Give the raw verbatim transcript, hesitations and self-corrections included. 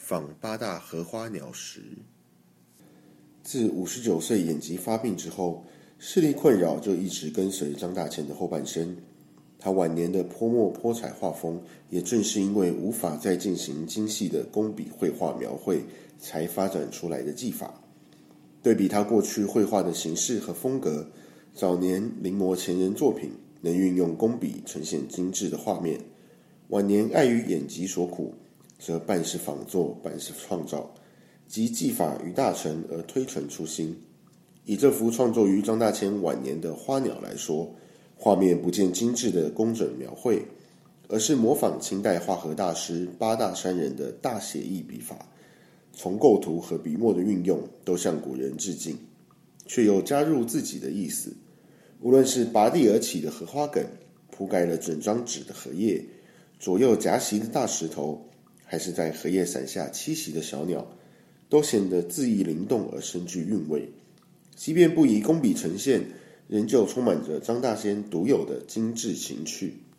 访八大荷花鸟时。 自五十九岁眼疾发病之后，视力困扰就一直跟随张大千的后半生。他晚年的泼墨泼彩画风，也正是因为无法再进行精细的工笔绘画描绘，才发展出来的技法。对比他过去绘画的形式和风格，早年临摹前人作品，能运用工笔呈现精致的画面；晚年碍于眼疾所苦，则半是仿作，半是创造，集技法于大成而推陈出新。以这幅创作于张大千晚年的花鸟来说，画面不见精致的工整描绘，而是模仿清代画荷大师八大山人的大写意笔法，从构图和笔墨的运用都向古人致敬，却又加入自己的意思。无论是拔地而起的荷花梗，铺盖了整张纸的荷叶，左右夹席的大石头，还是在荷叶伞下栖息的小鸟，都显得恣意灵动而深具韵味。即便不以工笔呈现，仍旧充满着张大千独有的精致情趣。